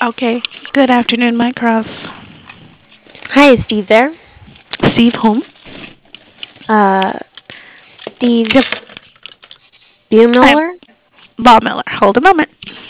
Okay. Good afternoon, Mike Cross. Hi, is Steve there? Steve home. Uh, Steve Yep. I'm Buemiller? Bob Miller. Hold a moment.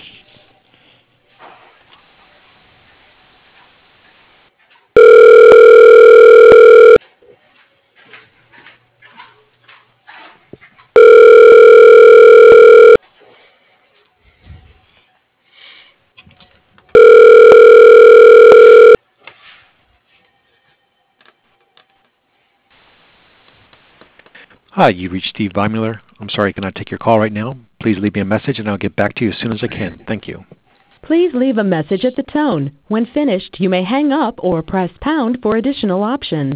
Hi, you reached Steve Weimler. I'm sorry I cannot take your call right now. Please leave me a message and I'll get back to you as soon as I can. Thank you. Please leave a message at the tone. When finished, you may hang up or press pound for additional options.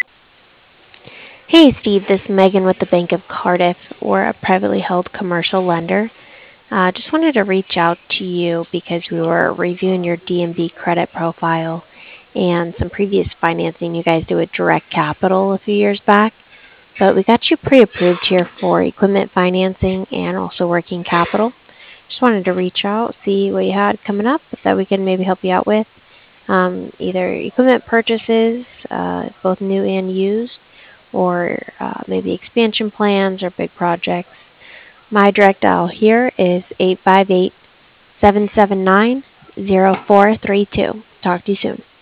Hey, Steve, this is Megan with the Bank of Cardiff. We're a privately held commercial lender. Just wanted to reach out to you because we were reviewing your DNB credit profile and some previous financing you guys did with Direct Capital a few years back. But we got you pre-approved here for equipment financing and also working capital. Just wanted to reach out, see what you had coming up that we can maybe help you out with. Either equipment purchases, both new and used, or maybe expansion plans or big projects. My direct dial here is 858 779 0432. Talk to you soon.